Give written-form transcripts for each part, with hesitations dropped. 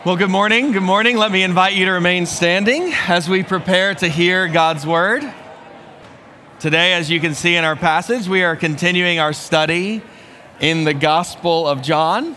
Well, good morning. Good morning. Let me invite you to remain standing as we prepare to hear God's word. Today, as you can see in our passage, we are continuing our study in the Gospel of John.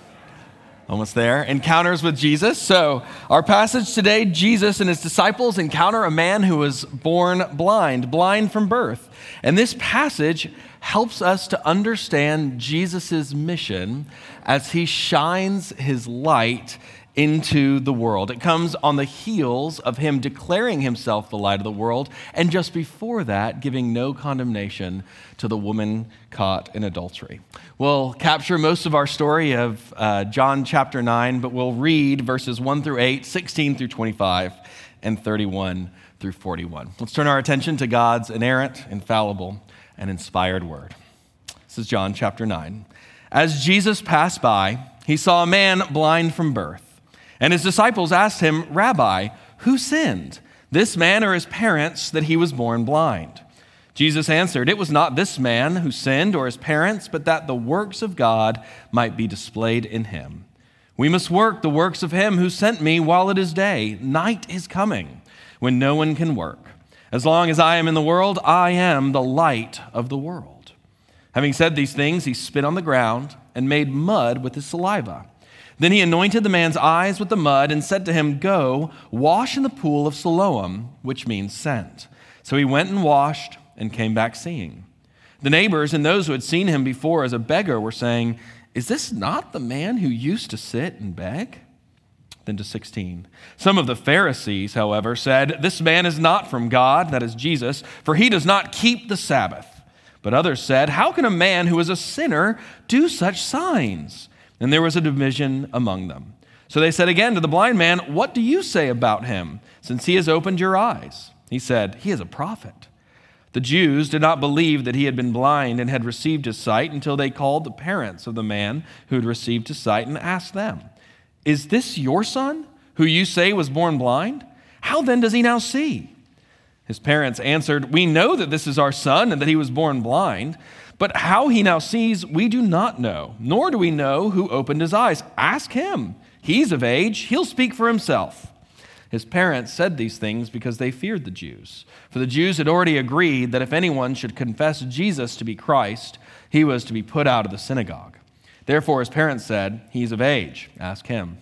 Almost there. Encounters with Jesus. So, our passage today, Jesus and his disciples encounter a man who was born blind from birth. And this passage helps us to understand Jesus' mission as he shines his light into the world. It comes on the heels of him declaring himself the light of the world, and just before that, giving no condemnation to the woman caught in adultery. We'll capture most of our story of John chapter 9, but we'll read verses 1 through 8, 16 through 25, and 31 through 41. Let's turn our attention to God's inerrant, infallible, and inspired word. This is John chapter 9. As Jesus passed by, he saw a man blind from birth. And his disciples asked him, "Rabbi, who sinned, this man or his parents, that he was born blind?" Jesus answered, "It was not this man who sinned or his parents, but that the works of God might be displayed in him. We must work the works of him who sent me while it is day. Night is coming when no one can work. As long as I am in the world, I am the light of the world." Having said these things, he spit on the ground and made mud with his saliva. Then he anointed the man's eyes with the mud and said to him, "Go, wash in the pool of Siloam," which means sent. So he went and washed and came back seeing. The neighbors and those who had seen him before as a beggar were saying, "Is this not the man who used to sit and beg?" Then to 16. Some of the Pharisees, however, said, "This man is not from God," that is Jesus, "for he does not keep the Sabbath." But others said, "How can a man who is a sinner do such signs?" And there was a division among them. So they said again to the blind man, "What do you say about him, since he has opened your eyes?" He said, "He is a prophet." The Jews did not believe that he had been blind and had received his sight until they called the parents of the man who had received his sight and asked them, "Is this your son, who you say was born blind? How then does he now see?" His parents answered, "We know that this is our son and that he was born blind. But how he now sees, we do not know, nor do we know who opened his eyes. Ask him. He's of age. He'll speak for himself." His parents said these things because they feared the Jews. For the Jews had already agreed that if anyone should confess Jesus to be Christ, he was to be put out of the synagogue. Therefore his parents said, "He's of age. Ask him."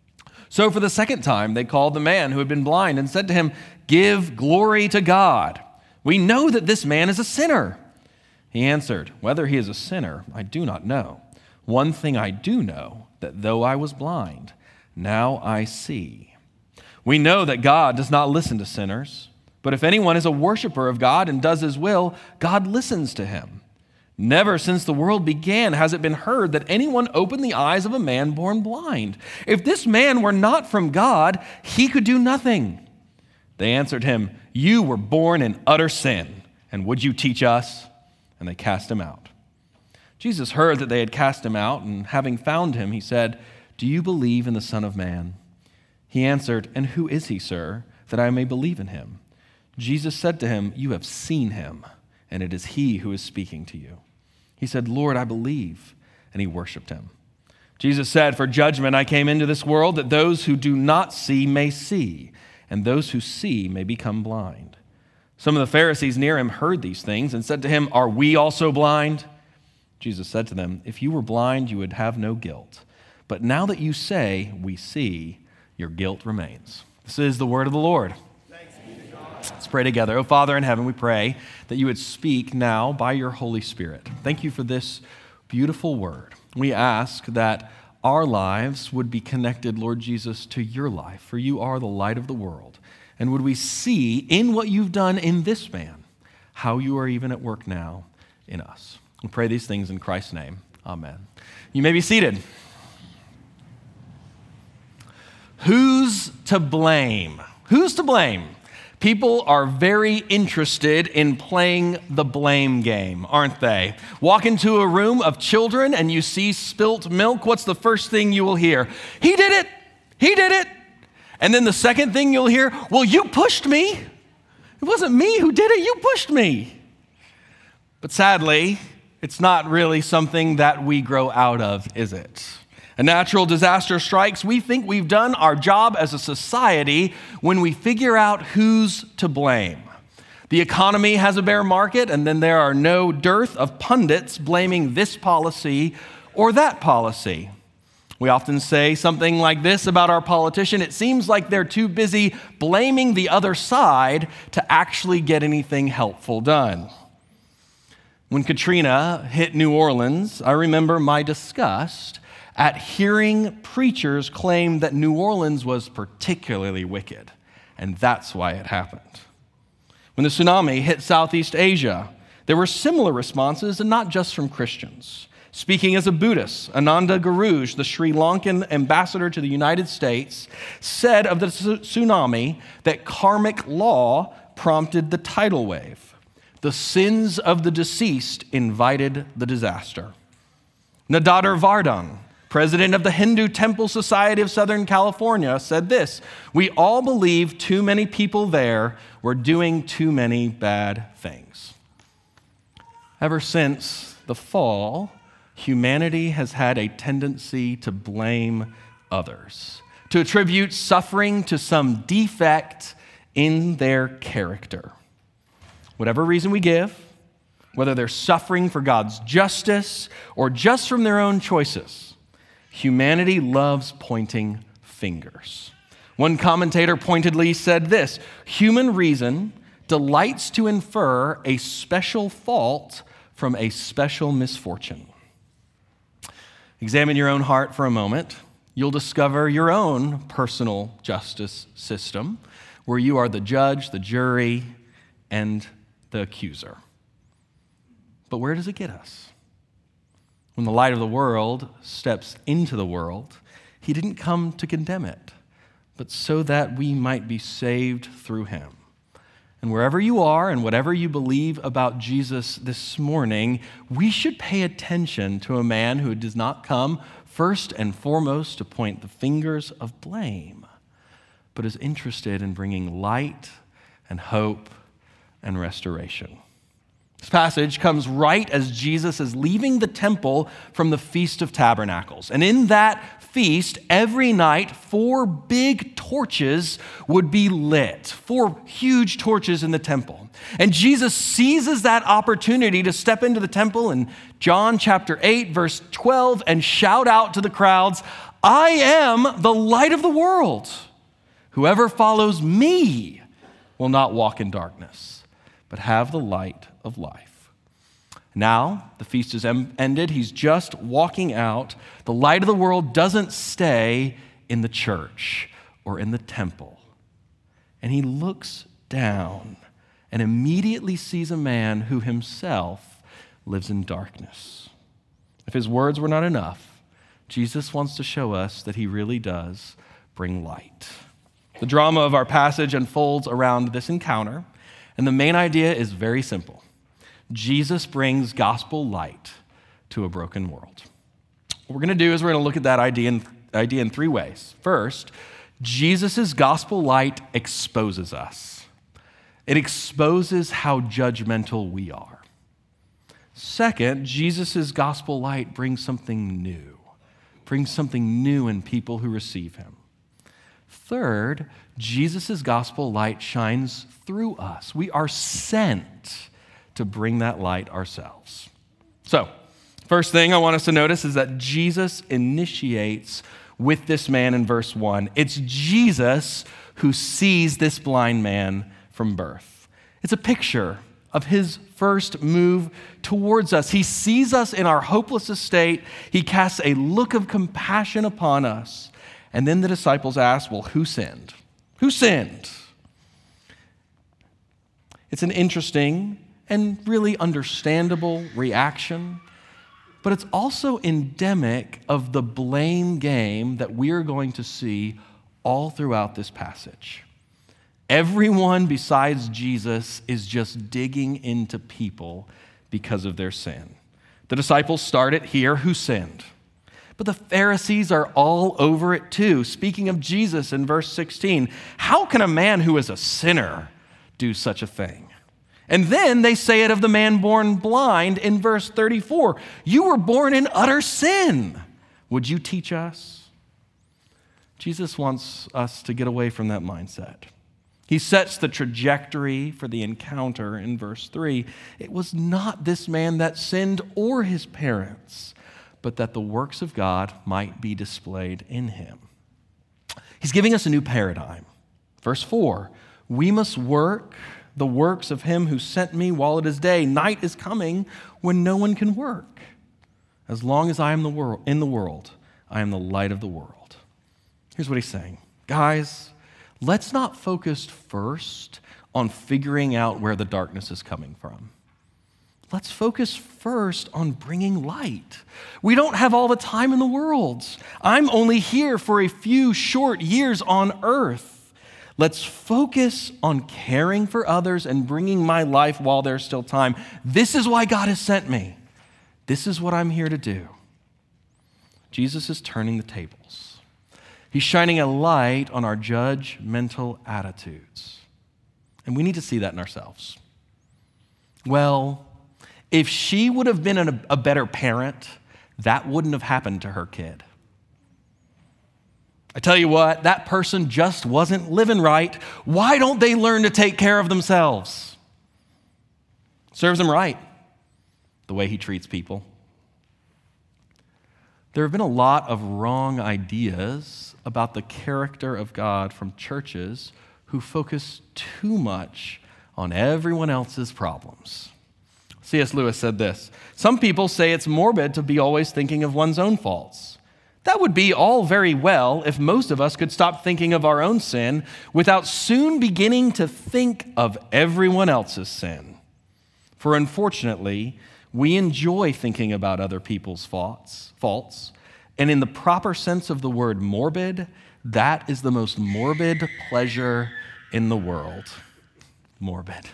So for the second time they called the man who had been blind and said to him, "Give glory to God. We know that this man is a sinner." He answered, "Whether he is a sinner, I do not know. One thing I do know, that though I was blind, now I see. We know that God does not listen to sinners, but if anyone is a worshiper of God and does his will, God listens to him. Never since the world began has it been heard that anyone opened the eyes of a man born blind. If this man were not from God, he could do nothing." They answered him, "You were born in utter sin, and would you teach us?" And they cast him out. Jesus heard that they had cast him out, and having found him, he said, "Do you believe in the Son of Man?" He answered, "And who is he, sir, that I may believe in him?" Jesus said to him, "You have seen him, and it is he who is speaking to you." He said, "Lord, I believe," and he worshiped him. Jesus said, "For judgment I came into this world, that those who do not see may see, and those who see may become blind." Some of the Pharisees near him heard these things and said to him, "Are we also blind?" Jesus said to them, "If you were blind, you would have no guilt. But now that you say, 'We see,' your guilt remains." This is the word of the Lord. Thanks be to God. Let's pray together. Oh, Father in heaven, we pray that you would speak now by your Holy Spirit. Thank you for this beautiful word. We ask that our lives would be connected, Lord Jesus, to your life, for you are the light of the world. And would we see in what you've done in this man, how you are even at work now in us. We pray these things in Christ's name. Amen. You may be seated. Who's to blame? Who's to blame? People are very interested in playing the blame game, aren't they? Walk into a room of children and you see spilt milk. What's the first thing you will hear? "He did it. He did it." And then the second thing you'll hear, "Well, you pushed me. It wasn't me who did it. You pushed me." But sadly, it's not really something that we grow out of, is it? A natural disaster strikes. We think we've done our job as a society when we figure out who's to blame. The economy has a bear market, and then there are no dearth of pundits blaming this policy or that policy. We often say something like this about our politician: it seems like they're too busy blaming the other side to actually get anything helpful done. When Katrina hit New Orleans, I remember my disgust at hearing preachers claim that New Orleans was particularly wicked, and that's why it happened. When the tsunami hit Southeast Asia, there were similar responses, and not just from Christians. Speaking as a Buddhist, Ananda Guruj, the Sri Lankan ambassador to the United States, said of the tsunami that karmic law prompted the tidal wave. The sins of the deceased invited the disaster. Nadadar Vardhan, president of the Hindu Temple Society of Southern California, said this: "We all believe too many people there were doing too many bad things." Ever since the fall, humanity has had a tendency to blame others, to attribute suffering to some defect in their character. Whatever reason we give, whether they're suffering for God's justice or just from their own choices, humanity loves pointing fingers. One commentator pointedly said this: "Human reason delights to infer a special fault from a special misfortune." Examine your own heart for a moment. You'll discover your own personal justice system, where you are the judge, the jury, and the accuser. But where does it get us? When the light of the world steps into the world, he didn't come to condemn it, but so that we might be saved through him. And wherever you are and whatever you believe about Jesus this morning, we should pay attention to a man who does not come first and foremost to point the fingers of blame, but is interested in bringing light and hope and restoration. This passage comes right as Jesus is leaving the temple from the Feast of Tabernacles. And in that feast, every night, 4 big torches would be lit, 4 huge torches in the temple. And Jesus seizes that opportunity to step into the temple in John chapter 8, verse 12, and shout out to the crowds, "I am the light of the world. Whoever follows me will not walk in darkness, but have the light of life." Now, the feast is ended. He's just walking out. The light of the world doesn't stay in the church or in the temple. And he looks down and immediately sees a man who himself lives in darkness. If his words were not enough, Jesus wants to show us that he really does bring light. The drama of our passage unfolds around this encounter, and the main idea is very simple. Jesus brings gospel light to a broken world. What we're going to do is we're going to look at that idea in 3 ways. First, Jesus' gospel light exposes us. It exposes how judgmental we are. Second, Jesus' gospel light brings something new in people who receive him. Third, Jesus' gospel light shines through us. We are sent to bring that light ourselves. So, first thing I want us to notice is that Jesus initiates with this man in verse 1. It's Jesus who sees this blind man from birth. It's a picture of his first move towards us. He sees us in our hopeless estate. He casts a look of compassion upon us. And then the disciples ask, well, who sinned? Who sinned? It's an interesting and really understandable reaction, but it's also endemic of the blame game that we are going to see all throughout this passage. Everyone besides Jesus is just digging into people because of their sin. The disciples start it here, who sinned? But the Pharisees are all over it too. Speaking of Jesus in verse 16, how can a man who is a sinner do such a thing? And then they say it of the man born blind in verse 34. You were born in utter sin. Would you teach us? Jesus wants us to get away from that mindset. He sets the trajectory for the encounter in verse 3. It was not this man that sinned or his parents, but that the works of God might be displayed in him. He's giving us a new paradigm. Verse 4, we must work the works of him who sent me while it is day. Night is coming when no one can work. As long as I am in the world, I am the light of the world. Here's what he's saying. Guys, let's not focus first on figuring out where the darkness is coming from. Let's focus first on bringing light. We don't have all the time in the world. I'm only here for a few short years on earth. Let's focus on caring for others and bringing my life while there's still time. This is why God has sent me. This is what I'm here to do. Jesus is turning the tables. He's shining a light on our judgmental attitudes. And we need to see that in ourselves. Well, if she would have been a better parent, that wouldn't have happened to her kid. I tell you what, that person just wasn't living right. Why don't they learn to take care of themselves? Serves him right, the way he treats people. There have been a lot of wrong ideas about the character of God from churches who focus too much on everyone else's problems. C.S. Lewis said this, some people say it's morbid to be always thinking of one's own faults. That would be all very well if most of us could stop thinking of our own sin without soon beginning to think of everyone else's sin. For unfortunately, we enjoy thinking about other people's faults, and in the proper sense of the word morbid, that is the most morbid pleasure in the world. Morbid.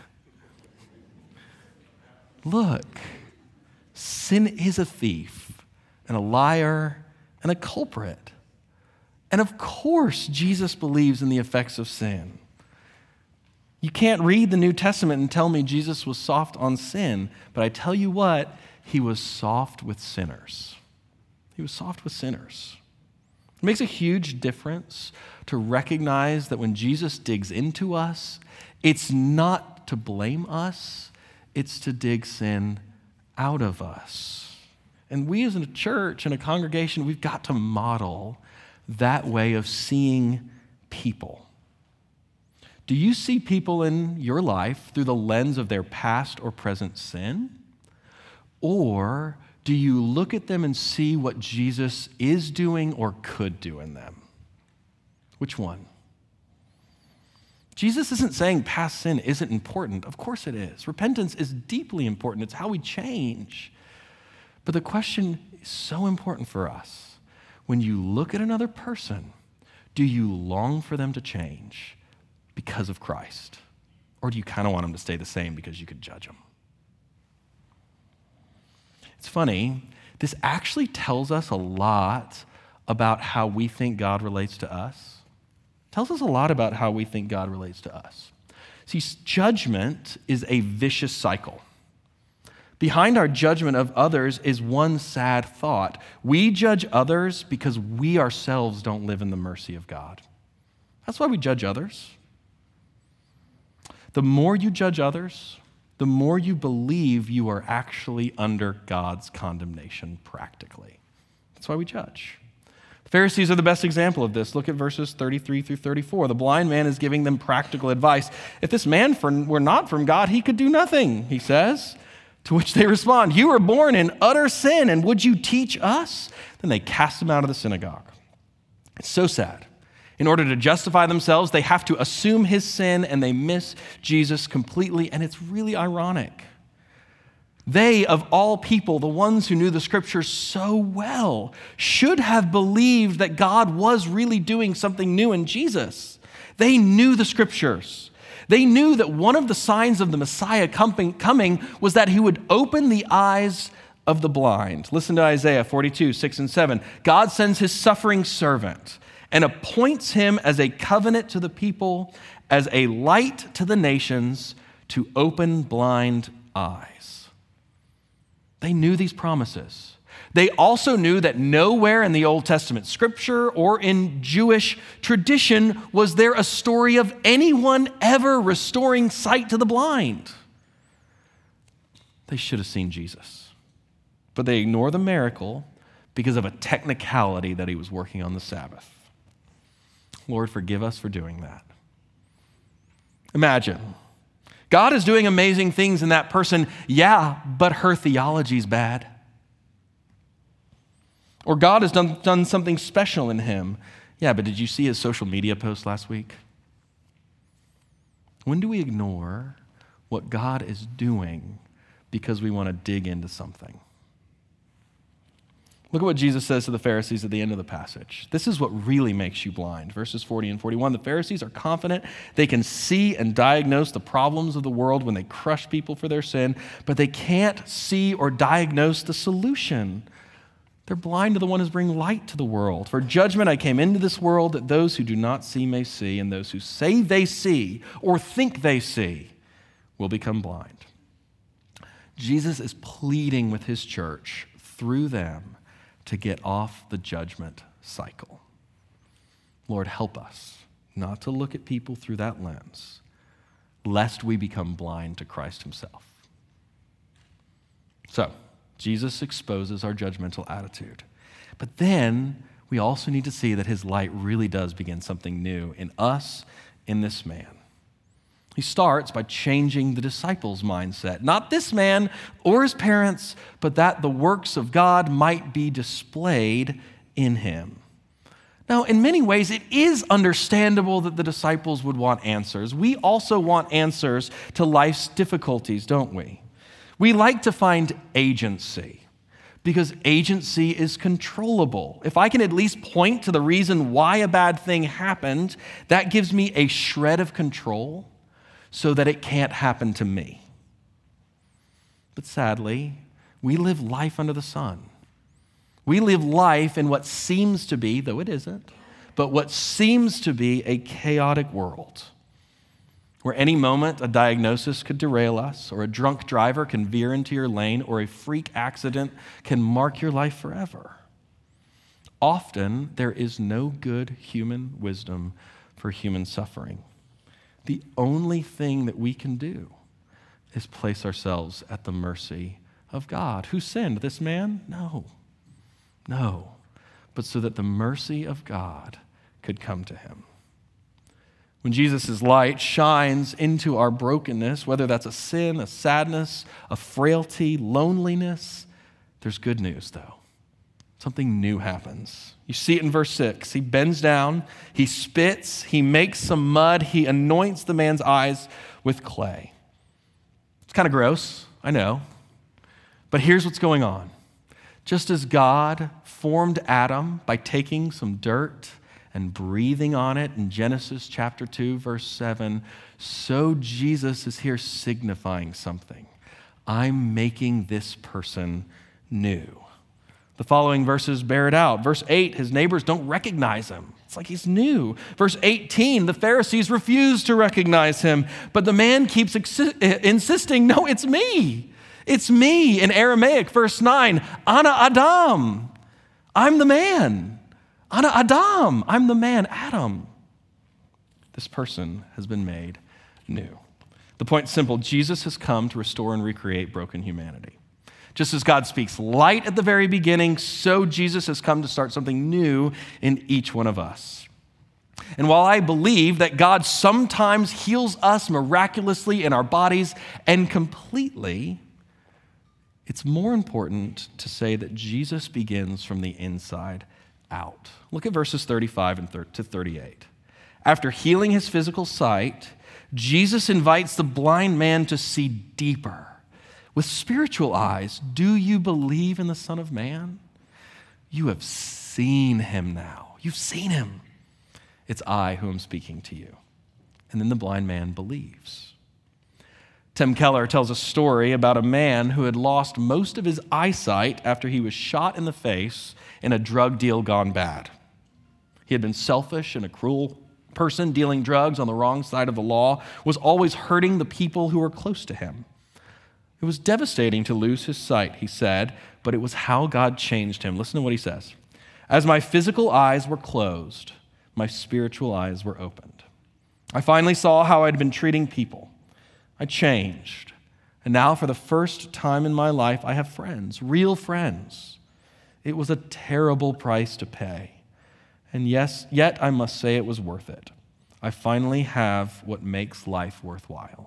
Look, sin is a thief and a liar and a culprit. And of course, Jesus believes in the effects of sin. You can't read the New Testament and tell me Jesus was soft on sin, but I tell you what, he was soft with sinners. He was soft with sinners. It makes a huge difference to recognize that when Jesus digs into us, it's not to blame us, it's to dig sin out of us. And we as a church and a congregation, we've got to model that way of seeing people. Do you see people in your life through the lens of their past or present sin? Or do you look at them and see what Jesus is doing or could do in them? Which one? Jesus isn't saying past sin isn't important. Of course it is. Repentance is deeply important. It's how we change. But the question is so important for us. When you look at another person, do you long for them to change because of Christ? Or do you kind of want them to stay the same because you could judge them? It's funny, this actually tells us a lot about how we think God relates to us. It tells us a lot about how we think God relates to us. See, judgment is a vicious cycle. Behind our judgment of others is one sad thought. We judge others because we ourselves don't live in the mercy of God. That's why we judge others. The more you judge others, the more you believe you are actually under God's condemnation practically. That's why we judge. The Pharisees are the best example of this. Look at verses 33 through 34. The blind man is giving them practical advice. If this man were not from God, he could do nothing, he says. To which they respond, you were born in utter sin, and would you teach us? Then they cast him out of the synagogue. It's so sad. In order to justify themselves, they have to assume his sin, and they miss Jesus completely, and it's really ironic. They, of all people, the ones who knew the scriptures so well, should have believed that God was really doing something new in Jesus. They knew the scriptures. They knew that one of the signs of the Messiah coming was that he would open the eyes of the blind. Listen to Isaiah 42, 6 and 7. God sends his suffering servant and appoints him as a covenant to the people, as a light to the nations, to open blind eyes. They knew these promises. They also knew that nowhere in the Old Testament scripture or in Jewish tradition was there a story of anyone ever restoring sight to the blind. They should have seen Jesus, but they ignore the miracle because of a technicality that he was working on the Sabbath. Lord, forgive us for doing that. Imagine, God is doing amazing things in that person, yeah, but her theology's bad. Or God has done something special in him. Yeah, but did you see his social media post last week? When do we ignore what God is doing because we want to dig into something? Look at what Jesus says to the Pharisees at the end of the passage. This is what really makes you blind. Verses 40 and 41, the Pharisees are confident they can see and diagnose the problems of the world when they crush people for their sin, but they can't see or diagnose the solution. They're blind to the one who brings light to the world. For judgment I came into this world that those who do not see may see, and those who say they see or think they see will become blind. Jesus is pleading with his church through them to get off the judgment cycle. Lord, help us not to look at people through that lens, lest we become blind to Christ himself. So, Jesus exposes our judgmental attitude. But then we also need to see that his light really does begin something new in us, in this man. He starts by changing the disciples' mindset. Not this man or his parents, but that the works of God might be displayed in him. Now, in many ways, it is understandable that the disciples would want answers. We also want answers to life's difficulties, don't we? We like to find agency because agency is controllable. If I can at least point to the reason why a bad thing happened, that gives me a shred of control so that it can't happen to me. But sadly, we live life under the sun. We live life in what seems to be, though it isn't, but what seems to be a chaotic world, where any moment a diagnosis could derail us, or a drunk driver can veer into your lane, or a freak accident can mark your life forever. Often, there is no good human wisdom for human suffering. The only thing that we can do is place ourselves at the mercy of God. Who sinned? This man? No. But so that the mercy of God could come to him. When Jesus' light shines into our brokenness, whether that's a sin, a sadness, a frailty, loneliness, there's good news, though. Something new happens. You see it in verse 6. He bends down, he spits, he makes some mud, he anoints the man's eyes with clay. It's kind of gross, I know. But here's what's going on. Just as God formed Adam by taking some dirt and breathing on it in Genesis chapter 2, verse 7, so Jesus is here signifying something. I'm making this person new. The following verses bear it out. Verse 8, his neighbors don't recognize him. It's like he's new. Verse 18, the Pharisees refuse to recognize him, but the man keeps insisting, no, it's me. It's me. In Aramaic, verse 9, Ana Adam. I'm the man. Ana Adam, I'm the man, Adam. This person has been made new. The point's simple. Jesus has come to restore and recreate broken humanity. Just as God speaks light at the very beginning, so Jesus has come to start something new in each one of us. And while I believe that God sometimes heals us miraculously in our bodies and completely, it's more important to say that Jesus begins from the inside out. Look at verses 35 to 38. After healing his physical sight, Jesus invites the blind man to see deeper. With spiritual eyes, do you believe in the Son of Man? You have seen him now. You've seen him. It's I who am speaking to you. And then the blind man believes. Tim Keller tells a story about a man who had lost most of his eyesight after he was shot in the face in a drug deal gone bad. He had been selfish and a cruel person dealing drugs on the wrong side of the law, was always hurting the people who were close to him. It was devastating to lose his sight, he said, but it was how God changed him. Listen to what he says. As my physical eyes were closed, my spiritual eyes were opened. I finally saw how I'd been treating people. I changed. And now for the first time in my life, I have friends, real friends. It was a terrible price to pay. And yes, yet I must say it was worth it. I finally have what makes life worthwhile.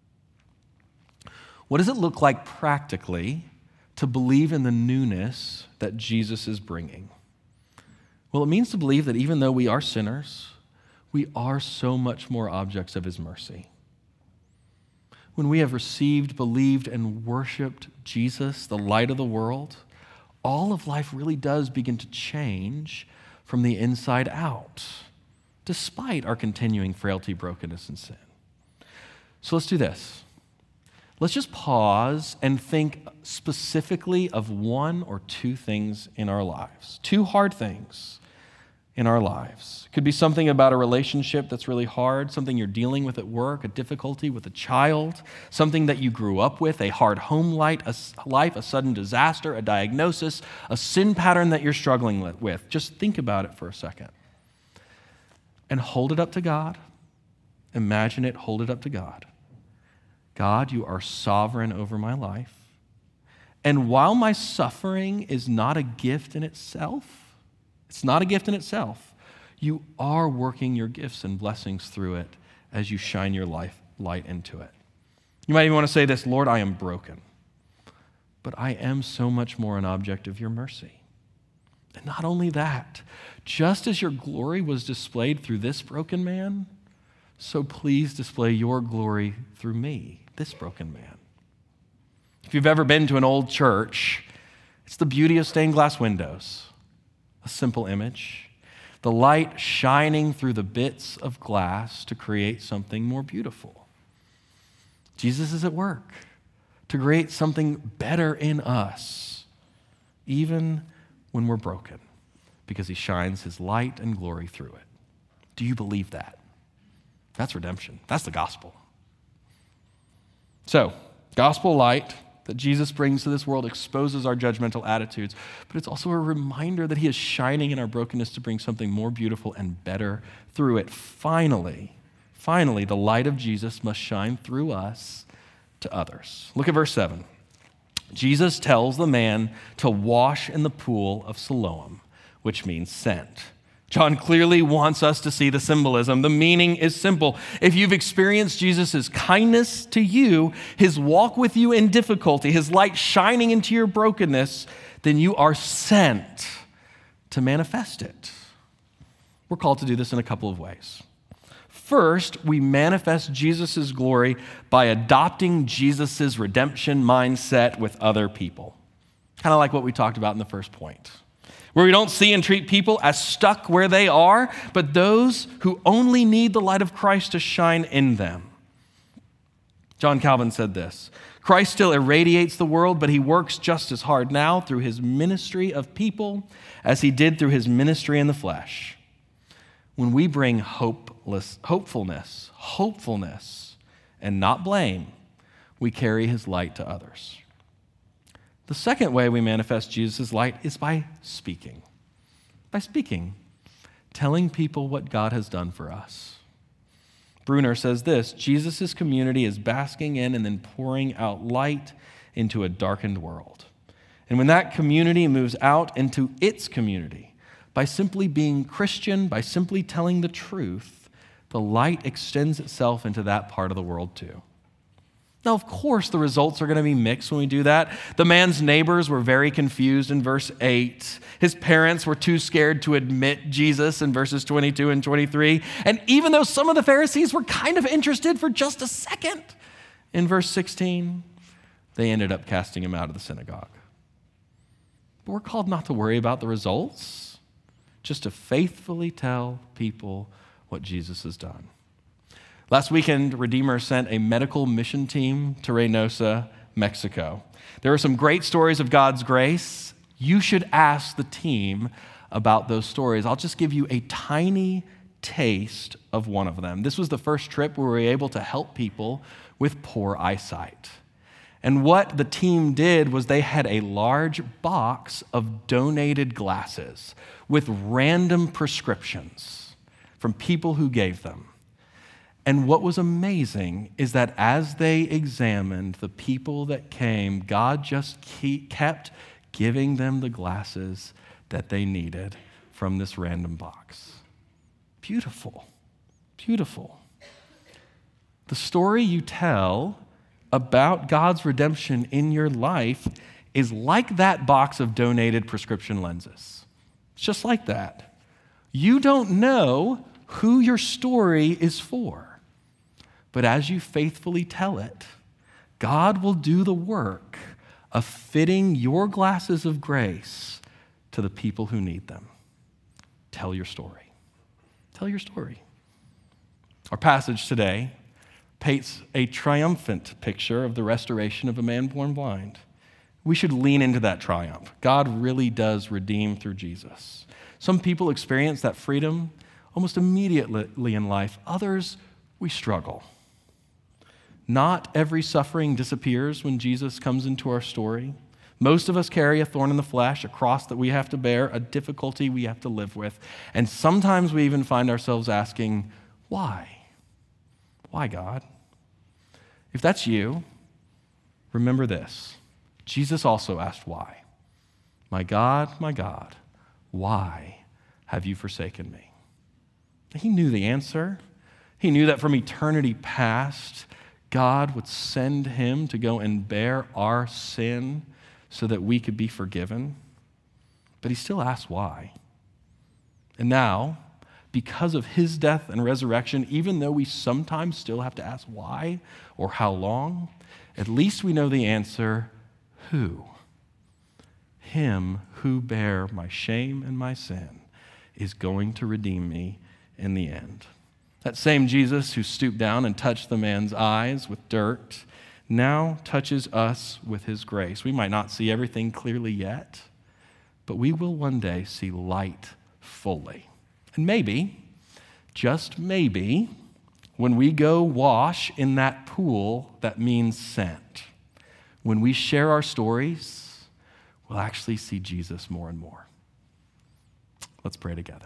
What does it look like practically to believe in the newness that Jesus is bringing? Well, it means to believe that even though we are sinners, we are so much more objects of his mercy. When we have received, believed, and worshiped Jesus, the light of the world, all of life really does begin to change from the inside out, despite our continuing frailty, brokenness, and sin. So let's do this. Let's just pause and think specifically of one or two things in our lives, two hard things in our lives. It could be something about a relationship that's really hard, something you're dealing with at work, a difficulty with a child, something that you grew up with, a hard home life, a sudden disaster, a diagnosis, a sin pattern that you're struggling with. Just think about it for a second. And hold it up to God. Imagine it, hold it up to God. God, you are sovereign over my life. And while my suffering is not a gift in itself, it's not a gift in itself, you are working your gifts and blessings through it as you shine your light into it. You might even want to say this, Lord, I am broken, but I am so much more an object of your mercy. And not only that, just as your glory was displayed through this broken man, so please display your glory through me, this broken man. If you've ever been to an old church, it's the beauty of stained glass windows, a simple image, the light shining through the bits of glass to create something more beautiful. Jesus is at work to create something better in us, even when we're broken, because he shines his light and glory through it. Do you believe that? That's redemption. That's the gospel. So, gospel light that Jesus brings to this world exposes our judgmental attitudes, but it's also a reminder that he is shining in our brokenness to bring something more beautiful and better through it. Finally, the light of Jesus must shine through us to others. Look at verse 7. Jesus tells the man to wash in the pool of Siloam, which means sent. John clearly wants us to see the symbolism. The meaning is simple. If you've experienced Jesus' kindness to you, his walk with you in difficulty, his light shining into your brokenness, then you are sent to manifest it. We're called to do this in a couple of ways. First, we manifest Jesus' glory by adopting Jesus' redemption mindset with other people. Kind of like what we talked about in the first point, where we don't see and treat people as stuck where they are, but those who only need the light of Christ to shine in them. John Calvin said this, Christ still irradiates the world, but he works just as hard now through his ministry of people as he did through his ministry in the flesh. When we bring hopefulness, and not blame, we carry his light to others. The second way we manifest Jesus' light is by speaking. Telling people what God has done for us. Bruner says this, Jesus' community is basking in and then pouring out light into a darkened world. And when that community moves out into its community, by simply being Christian, by simply telling the truth, the light extends itself into that part of the world too. Now, of course, the results are going to be mixed when we do that. The man's neighbors were very confused in verse 8. His parents were too scared to admit Jesus in verses 22 and 23. And even though some of the Pharisees were kind of interested for just a second, in verse 16, they ended up casting him out of the synagogue. But we're called not to worry about the results, just to faithfully tell people what Jesus has done. Last weekend, Redeemer sent a medical mission team to Reynosa, Mexico. There are some great stories of God's grace. You should ask the team about those stories. I'll just give you a tiny taste of one of them. This was the first trip where we were able to help people with poor eyesight. And what the team did was they had a large box of donated glasses with random prescriptions from people who gave them. And what was amazing is that as they examined the people that came, God just kept giving them the glasses that they needed from this random box. Beautiful, beautiful. The story you tell about God's redemption in your life is like that box of donated prescription lenses. It's just like that. You don't know who your story is for, but as you faithfully tell it, God will do the work of fitting your glasses of grace to the people who need them. Tell your story. Tell your story. Our passage today paints a triumphant picture of the restoration of a man born blind. We should lean into that triumph. God really does redeem through Jesus. Some people experience that freedom almost immediately in life. Others, we struggle. Not every suffering disappears when Jesus comes into our story. Most of us carry a thorn in the flesh, a cross that we have to bear, a difficulty we have to live with. And sometimes we even find ourselves asking, why? Why, God? If that's you, remember this. Jesus also asked why. My God, why have you forsaken me? He knew the answer. He knew that from eternity past, God would send him to go and bear our sin so that we could be forgiven. But he still asked why. And now, because of his death and resurrection, even though we sometimes still have to ask why or how long, at least we know the answer, who? Him who bare my shame and my sin is going to redeem me in the end. That same Jesus who stooped down and touched the man's eyes with dirt now touches us with his grace. We might not see everything clearly yet, but we will one day see light fully. And maybe, just maybe, when we go wash in that pool that means sent, when we share our stories, we'll actually see Jesus more and more. Let's pray together.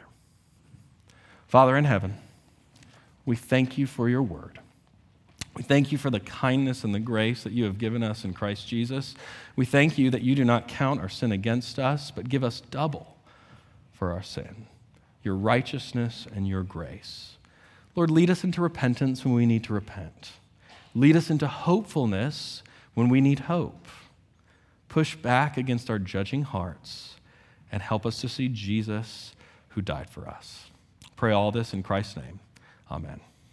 Father in heaven, we thank you for your word. We thank you for the kindness and the grace that you have given us in Christ Jesus. We thank you that you do not count our sin against us, but give us double for our sin, your righteousness and your grace. Lord, lead us into repentance when we need to repent. Lead us into hopefulness when we need hope. Push back against our judging hearts and help us to see Jesus who died for us. Pray all this in Christ's name. Amen.